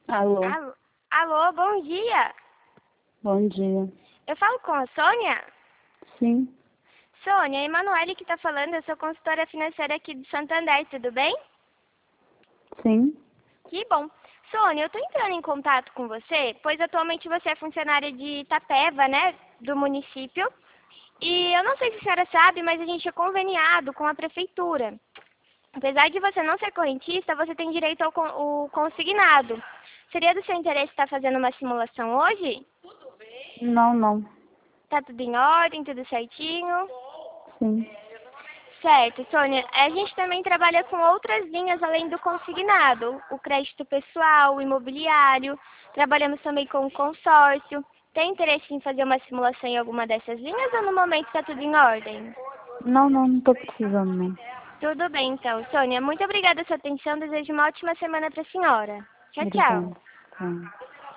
Alô, Alô, alô, bom dia. bom dia. Eu falo com a Sônia? Sim, Sônia, a Emanuele que está falando, eu sou consultora financeira aqui de Santander, tudo bem? sim, Que bom. Sônia, eu estou entrando em contato com você, pois atualmente você é funcionária de Itapeva, né, do município. E eu não sei se a senhora sabe, mas a gente é conveniado com a prefeitura. Apesar de você não ser correntista, você tem direito ao o consignado. Seria do seu interesse estar fazendo uma simulação hoje? não, Tá tudo em ordem, tudo certinho? sim. Certo, Sônia. A gente também trabalha com outras linhas além do consignado, o crédito pessoal, o imobiliário. Trabalhamos também com o consórcio. Tem interesse em fazer uma simulação em alguma dessas linhas ou no momento está tudo em ordem? Não tô precisando, não. Tudo bem, então. Sônia, muito obrigada pela sua atenção. Desejo uma ótima semana para a senhora. Tchau, tchau. Obrigada. Tá.